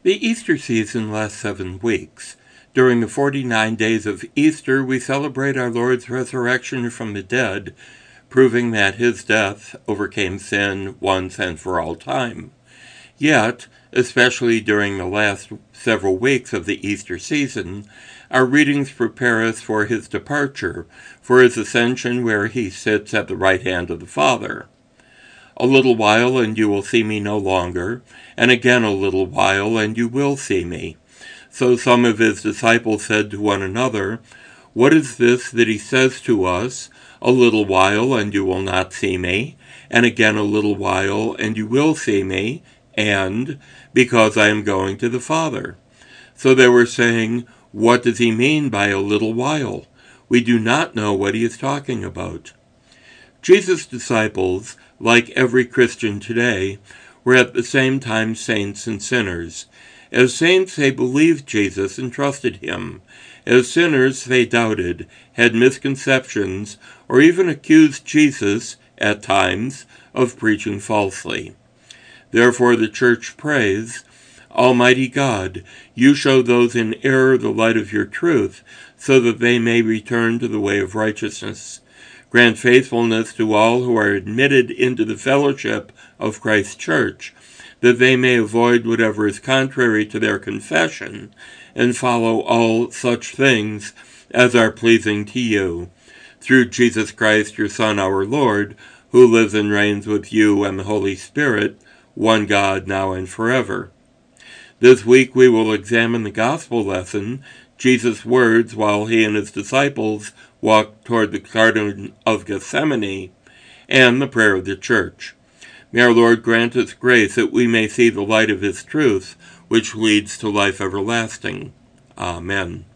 The Easter season lasts 7 weeks. During the 49 days of Easter, we celebrate our Lord's resurrection from the dead, proving that his death overcame sin once and for all time. Yet, especially during the last several weeks of the Easter season, our readings prepare us for his departure, for his ascension where he sits at the right hand of the Father. A little while, and you will see me no longer, and again a little while, and you will see me. So some of his disciples said to one another, "What is this that he says to us, 'A little while, and you will not see me,' and again a little while, and you will see me,' and, 'because I am going to the Father'?" So they were saying, "What does he mean by a little while? We do not know what he is talking about." Jesus' disciples, like every Christian today, were at the same time saints and sinners. As saints, they believed Jesus and trusted him. As sinners, they doubted, had misconceptions, or even accused Jesus, at times, of preaching falsely. Therefore the Church prays, "Almighty God, you show those in error the light of your truth, so that they may return to the way of righteousness. Grant faithfulness to all who are admitted into the fellowship of Christ's Church, that they may avoid whatever is contrary to their confession, and follow all such things as are pleasing to you. Through Jesus Christ, your Son, our Lord, who lives and reigns with you and the Holy Spirit, one God, now and forever." This week we will examine the Gospel lesson, Jesus' words while he and his disciples walked toward the Garden of Gethsemane, and the prayer of the Church. May our Lord grant us grace that we may see the light of his truth, which leads to life everlasting. Amen.